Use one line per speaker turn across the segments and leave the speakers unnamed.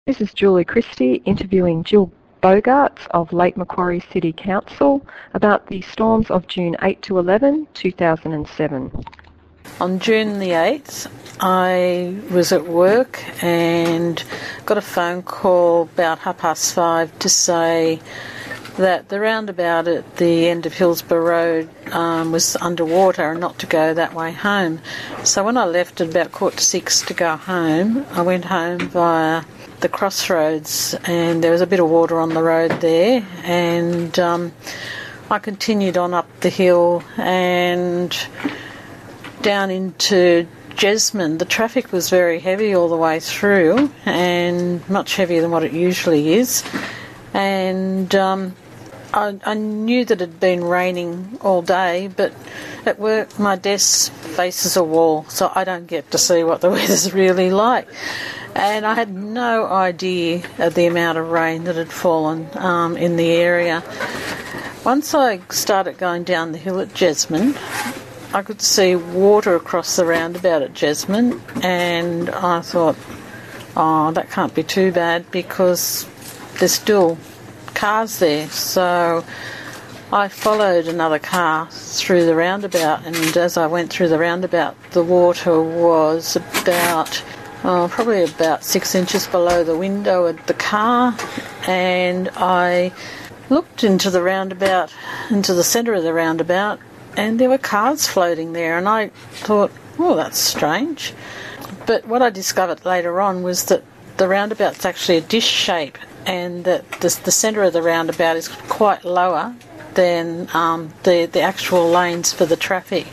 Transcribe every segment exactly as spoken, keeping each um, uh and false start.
This is Julie Christie interviewing Jill Bogarts of Lake Macquarie City Council about the storms of June eighth to eleven, two thousand seven.
On June the eighth, I was at work and got a phone call about half past five to say that the roundabout at the end of Hillsborough Road um, was underwater and not to go that way home. So when I left at about quarter to six to go home, I went home via the crossroads, and there was a bit of water on the road there, and um, I continued on up the hill and down into Jesmond. The traffic was very heavy all the way through, and much heavier than what it usually is, and um, I, I knew that it had been raining all day, but at work my desk faces a wall, so I don't get to see what the weather's really like. And I had no idea of the amount of rain that had fallen um, in the area. Once I started going down the hill at Jesmond, I could see water across the roundabout at Jesmond, and I thought, oh, that can't be too bad because there's still cars there. So I followed another car through the roundabout, and as I went through the roundabout, the water was about... Oh, probably about six inches below the window of the car, and I looked into the roundabout, into the centre of the roundabout, and there were cars floating there, and I thought, oh, that's strange. But what I discovered later on was that the roundabout's actually a dish shape, and that the, the centre of the roundabout is quite lower than um, the, the actual lanes for the traffic.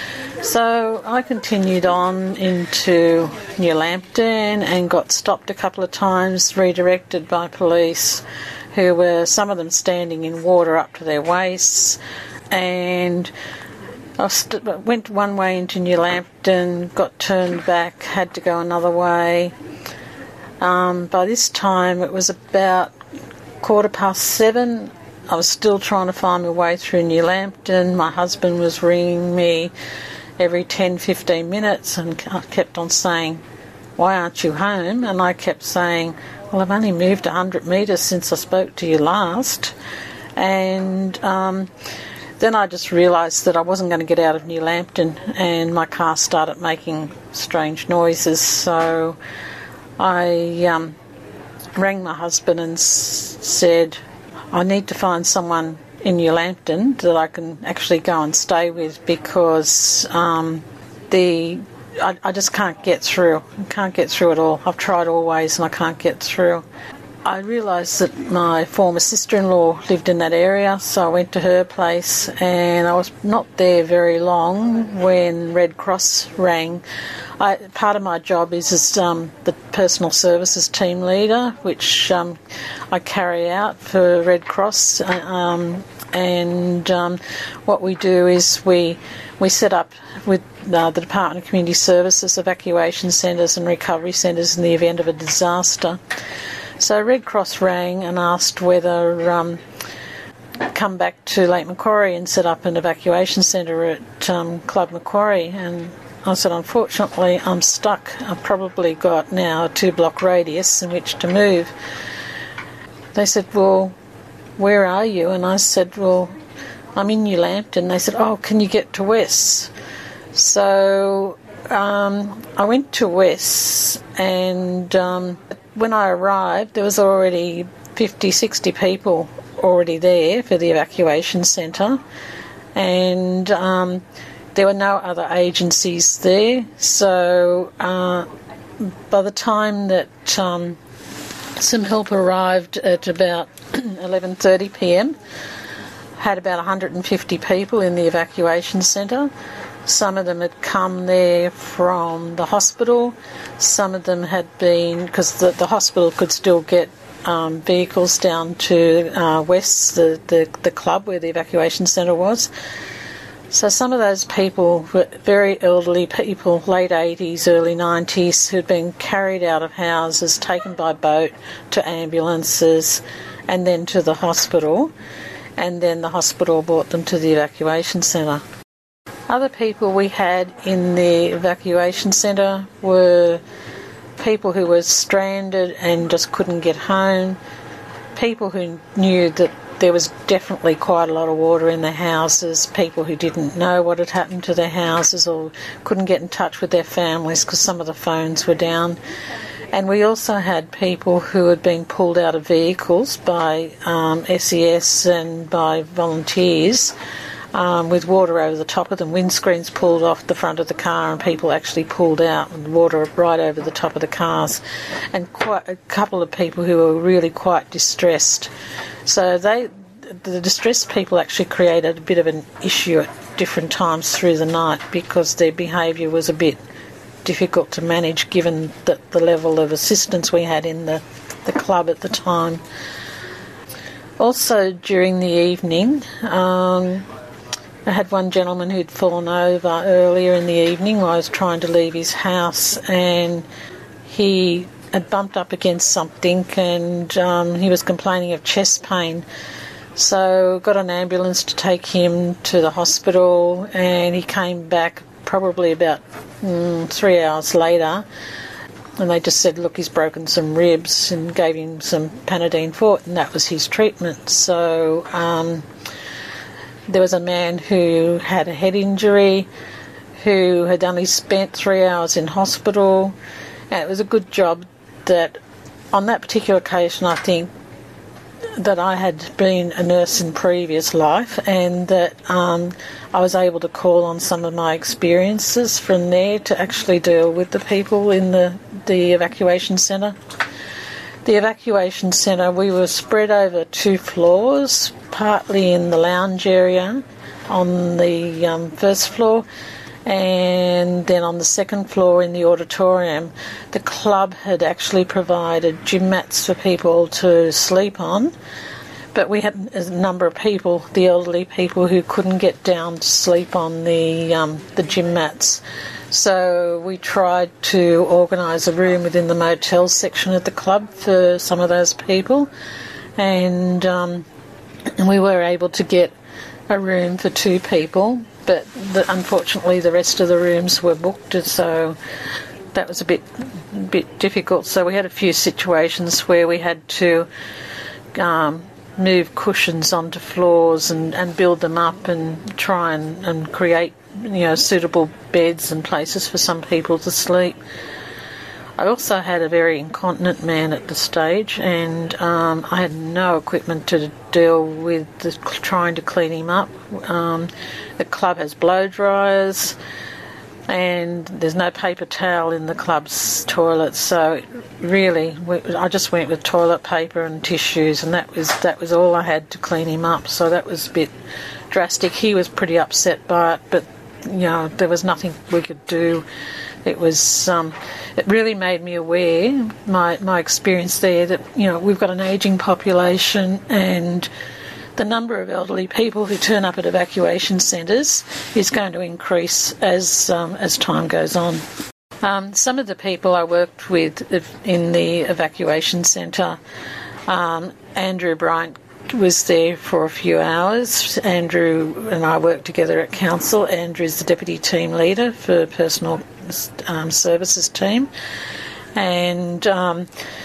So I continued on into New Lambton and got stopped a couple of times, redirected by police who were, some of them standing in water up to their waists, and I st- went one way into New Lambton, got turned back, had to go another way. Um, by this time it was about quarter past seven. I was still trying to find my way through New Lambton. My husband was ringing me every ten, fifteen minutes and I kept on saying, why aren't you home? And I kept saying, well, I've only moved one hundred metres since I spoke to you last. And um, then I just realised that I wasn't going to get out of New Lambton, and my car started making strange noises. So I um, rang my husband and s- said, I need to find someone in New Lambton that I can actually go and stay with, because um, the I, I just can't get through. I can't get through at all. I've tried all ways and I can't get through. I realised that my former sister-in-law lived in that area, so I went to her place, and I was not there very long when Red Cross rang. I, part of my job is as um, the personal services team leader, which um, I carry out for Red Cross, um, and um, what we do is we we set up with uh, the Department of Community Services evacuation centres and recovery centres in the event of a disaster. So Red Cross rang and asked whether um, come back to Lake Macquarie and set up an evacuation centre at um, Club Macquarie, and I said, unfortunately, I'm stuck. I've probably got now a two-block radius in which to move. They said, well, where are you? And I said, well, I'm in New Lambton. They said, oh, can you get to West? So um, I went to West, and um, when I arrived, there was already fifty, sixty people already there for the evacuation centre, and um, there were no other agencies there. So uh, by the time that um, some help arrived at about eleven thirty p.m, had about one hundred fifty people in the evacuation centre. Some of them had come there from the hospital. Some of them had been, because the, the hospital could still get um, vehicles down to uh, West, the, the, the club where the evacuation centre was. So some of those people were very elderly people, late eighties, early nineties, who'd been carried out of houses, taken by boat to ambulances and then to the hospital, and then the hospital brought them to the evacuation centre. Other people we had in the evacuation centre were people who were stranded and just couldn't get home, people who knew that there was definitely quite a lot of water in their houses, people who didn't know what had happened to their houses or couldn't get in touch with their families because some of the phones were down. And we also had people who had been pulled out of vehicles by um, S E S and by volunteers um, with water over the top of them, windscreens pulled off the front of the car and people actually pulled out and water right over the top of the cars, and quite a couple of people who were really quite distressed. So they, the distressed people actually created a bit of an issue at different times through the night because their behaviour was a bit difficult to manage given that the level of assistance we had in the, the club at the time. Also during the evening, um, I had one gentleman who'd fallen over earlier in the evening while I was trying to leave his house, and he had bumped up against something and um, he was complaining of chest pain. So got an ambulance to take him to the hospital, and he came back probably about mm, three hours later, and they just said, look, he's broken some ribs, and gave him some Panadeine Forte, and that was his treatment. So um, there was a man who had a head injury who had only spent three hours in hospital, and it was a good job that on that particular occasion I think that I had been a nurse in previous life, and that um, I was able to call on some of my experiences from there to actually deal with the people in the, the evacuation centre. The evacuation centre, we were spread over two floors, partly in the lounge area on the um, first floor, and then on the second floor in the auditorium, the club had actually provided gym mats for people to sleep on. But we had a number of people, the elderly people, who couldn't get down to sleep on the um, the gym mats. So we tried to organise a room within the motel section of the club for some of those people, and, um, and we were able to get a room for two people. But the, unfortunately the rest of the rooms were booked, so that was a bit bit difficult. So we had a few situations where we had to um, move cushions onto floors and, and build them up and try and, and create, you know, suitable beds and places for some people to sleep. I also had a very incontinent man at the stage, and um, I had no equipment to deal with the, trying to clean him up. Um, the club has blow dryers, and there's no paper towel in the club's toilets, so really we, I just went with toilet paper and tissues, and that was that was all I had to clean him up. So that was a bit drastic. He was pretty upset by it, but you know, there was nothing we could do. It was, um, it really made me aware, my my experience there, that, you know, we've got an ageing population, and the number of elderly people who turn up at evacuation centres is going to increase as um, as time goes on. Um, some of the people I worked with in the evacuation centre, um, Andrew Bryant was there for a few hours. Andrew and I worked together at council. Andrew's the deputy team leader for personal um, services team, and um,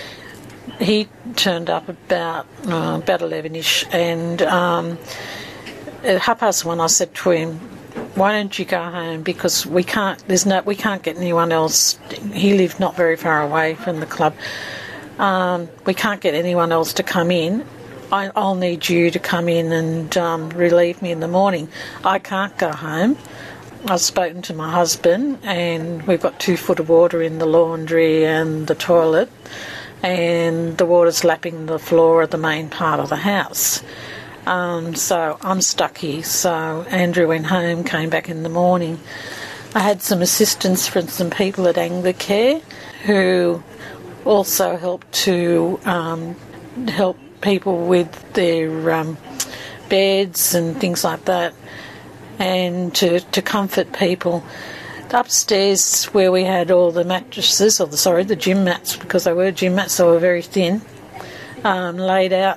he turned up about uh, about eleven-ish, and um, at half past one I said to him, why don't you go home, because we can't there's no we can't get anyone else. He lived not very far away from the club. Um, we can't get anyone else to come in. I, I'll need you to come in and um, relieve me in the morning. I can't go home. I've spoken to my husband, and we've got two foot of water in the laundry and the toilet, and the water's lapping the floor of the main part of the house. Um, so I'm stuck here. So Andrew went home, came back in the morning. I had some assistance from some people at Anglicare who also helped to um, help people with their um, beds and things like that, and to, to comfort people. Upstairs, where we had all the mattresses, or the sorry, the gym mats, because they were gym mats, they were very thin, um, laid out,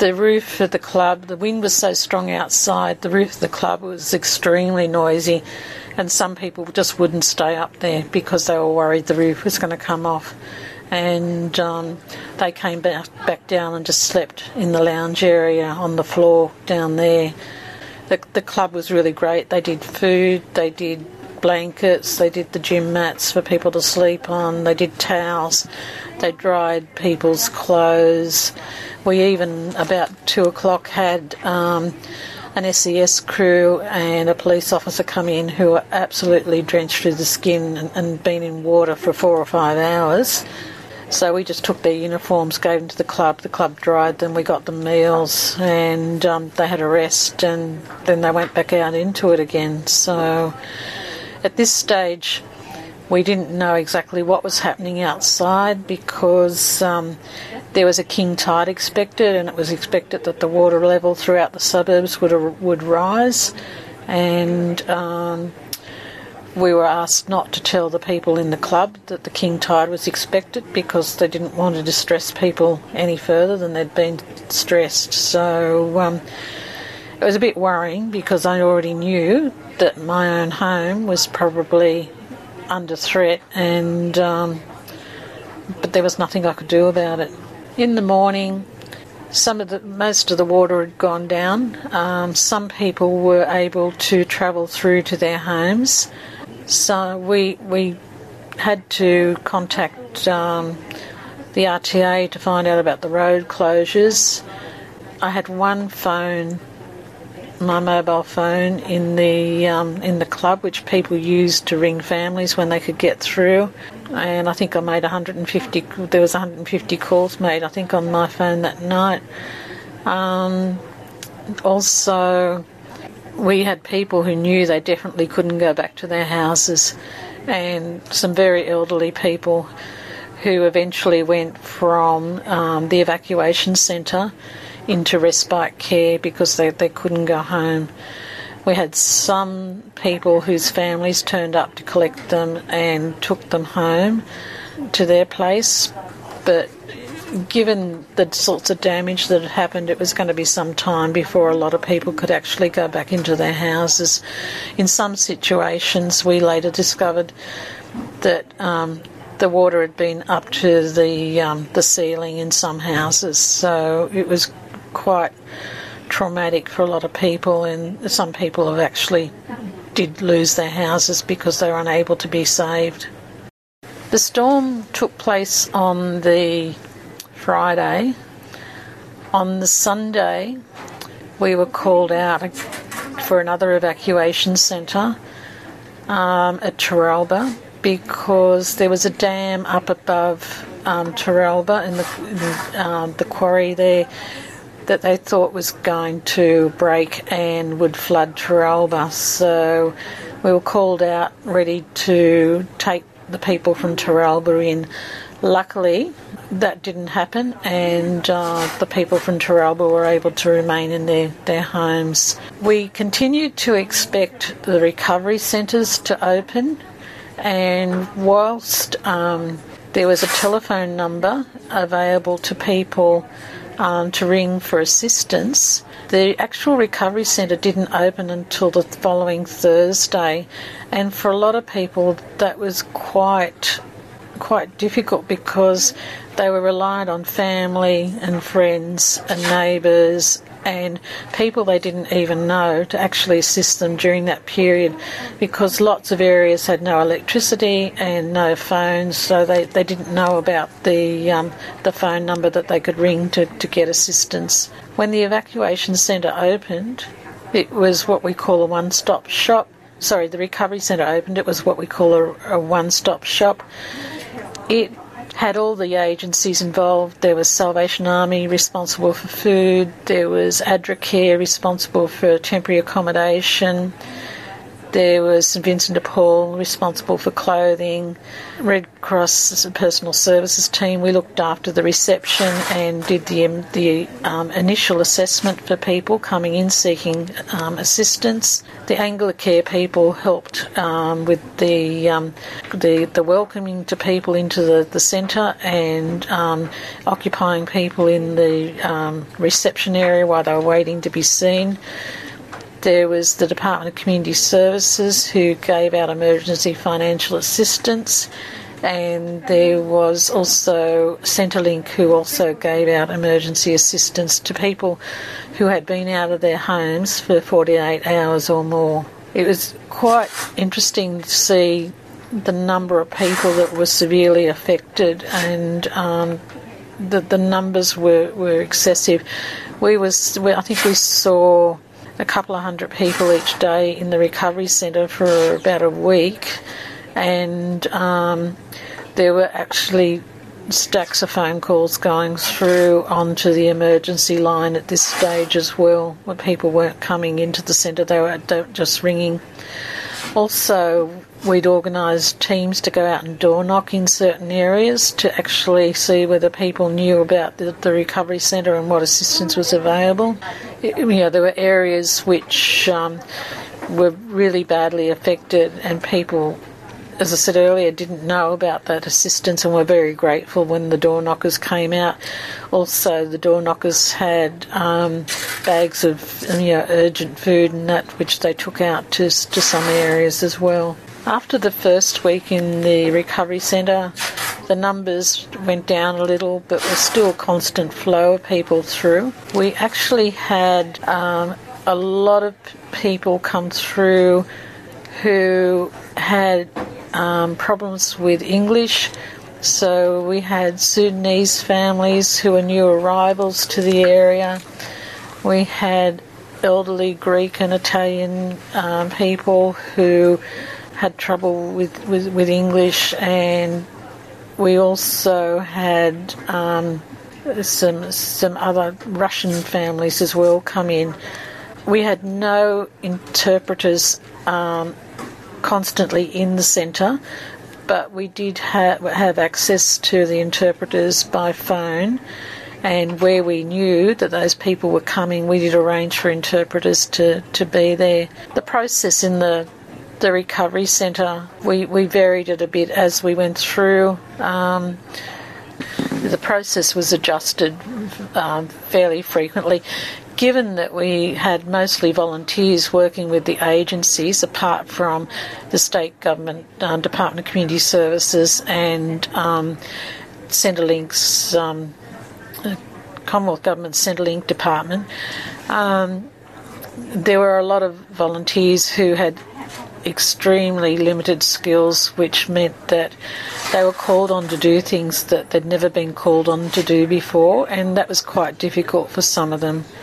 the roof of the club, the wind was so strong outside, the roof of the club was extremely noisy, and some people just wouldn't stay up there because they were worried the roof was going to come off. And um, they came back, back down and just slept in the lounge area on the floor down there. The, the club was really great. They did food, they did blankets, they did the gym mats for people to sleep on, they did towels, they dried people's clothes. We even, about two o'clock, had um, an S E S crew and a police officer come in who were absolutely drenched to the skin and, and been in water for four or five hours. So we just took their uniforms, gave them to the club, the club dried them, we got them meals, and um, they had a rest, and then they went back out into it again. So at this stage we didn't know exactly what was happening outside because um, there was a king tide expected, and it was expected that the water level throughout the suburbs would would rise, and um, we were asked not to tell the people in the club that the king tide was expected because they didn't want to distress people any further than they'd been stressed. So um, it was a bit worrying because I already knew that my own home was probably under threat, and um, but there was nothing I could do about it. In the morning, some of the most of the water had gone down. Um, some people were able to travel through to their homes. So we we had to contact um, the R T A to find out about the road closures. I had one phone, my mobile phone, in the um, in the club, which people used to ring families when they could get through. And I think I made one hundred fifty. There was one hundred fifty calls made, I think, on my phone that night. Um, also, we had people who knew they definitely couldn't go back to their houses, and some very elderly people who eventually went from um, the evacuation centre into respite care because they, they couldn't go home. We had some people whose families turned up to collect them and took them home to their place, but given the sorts of damage that had happened, it was going to be some time before a lot of people could actually go back into their houses. In some situations, we later discovered that um, the water had been up to the um, the ceiling in some houses, so it was quite traumatic for a lot of people, and some people have actually did lose their houses because they were unable to be saved. The storm took place on the Friday. On the Sunday, we were called out for another evacuation centre um, at Terralba because there was a dam up above um, Terralba in the, in, um, the quarry there that they thought was going to break and would flood Terralba. So we were called out ready to take the people from Terralba in. Luckily, that didn't happen, and uh, the people from Terralba were able to remain in their, their homes. We continued to expect the recovery centres to open, and whilst um, there was a telephone number available to people um, to ring for assistance, the actual recovery centre didn't open until the following Thursday, and for a lot of people that was quite quite difficult because they were reliant on family and friends and neighbours and people they didn't even know to actually assist them during that period, because lots of areas had no electricity and no phones, so they, they didn't know about the um, the phone number that they could ring to, to get assistance. When the evacuation centre opened, it was what we call a one-stop shop. Sorry, the recovery centre opened, it was what we call a, a one-stop shop. It had all the agencies involved. There was Salvation Army responsible for food, there was Adracare responsible for temporary accommodation, There was St Vincent de Paul responsible for clothing, Red Cross personal services team. We looked after the reception and did the um, the um, initial assessment for people coming in seeking um, assistance. The Anglicare people helped um, with the, um, the the welcoming to people into the, the centre and um, occupying people in the um, reception area while they were waiting to be seen. There was the Department of Community Services who gave out emergency financial assistance, and there was also Centrelink who also gave out emergency assistance to people who had been out of their homes for forty-eight hours or more. It was quite interesting to see the number of people that were severely affected, and um, the, the numbers were, were excessive. We was, we, I think we saw a couple of hundred people each day in the recovery centre for about a week, and um, there were actually stacks of phone calls going through onto the emergency line at this stage as well, where people weren't coming into the centre, they were just ringing. Also, we'd organised teams to go out and door knock in certain areas to actually see whether people knew about the, the recovery centre and what assistance was available. It, you know, there were areas which um, were really badly affected, and people, as I said earlier, didn't know about that assistance and were very grateful when the door knockers came out. Also, the door knockers had um, bags of you know, urgent food and that, which they took out to, to some areas as well. After the first week in the recovery centre, the numbers went down a little, but was still a constant flow of people through. We actually had um, a lot of people come through who had um, problems with English. So we had Sudanese families who were new arrivals to the area. We had elderly Greek and Italian um, people who had trouble with, with, with English, and we also had um, some some other Russian families as well come in. We had no interpreters um, constantly in the centre, but we did ha- have access to the interpreters by phone, and where we knew that those people were coming, we did arrange for interpreters to, to be there. The process in the the recovery centre, we, we varied it a bit as we went through. Um, the process was adjusted um, fairly frequently. Given that we had mostly volunteers working with the agencies, apart from the state government, uh, Department of Community Services and um, Centrelink's um, Commonwealth Government Centrelink Department, um, there were a lot of volunteers who had extremely limited skills, which meant that they were called on to do things that they'd never been called on to do before, and that was quite difficult for some of them.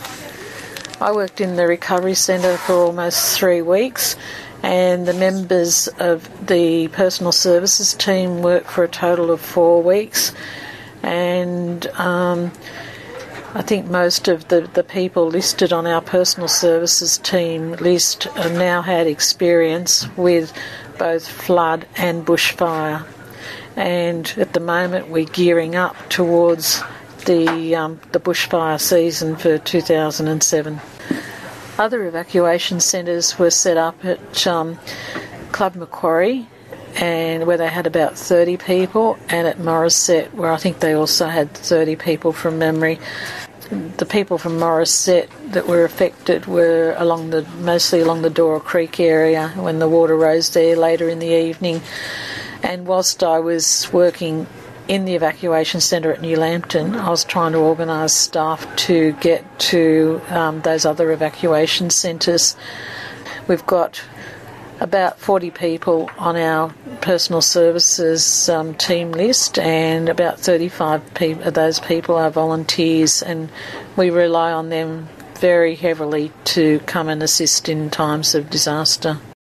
I worked in the recovery centre for almost three weeks, and the members of the personal services team worked for a total of four weeks, and um, I think most of the, the people listed on our personal services team list now had experience with both flood and bushfire. And at the moment we're gearing up towards the um, the bushfire season for two thousand seven. Other evacuation centres were set up at um, Club Macquarie, and where they had about thirty people, and at Morisset, where I think they also had thirty people from memory. The people from Morisset that were affected were along the mostly along the Dora Creek area when the water rose there later in the evening. And whilst I was working in the evacuation centre at New Lambton, I was trying to organise staff to get to um, those other evacuation centres. We've got about forty people on our personal services um, team list, and about thirty-five pe- of those people are volunteers, and we rely on them very heavily to come and assist in times of disaster.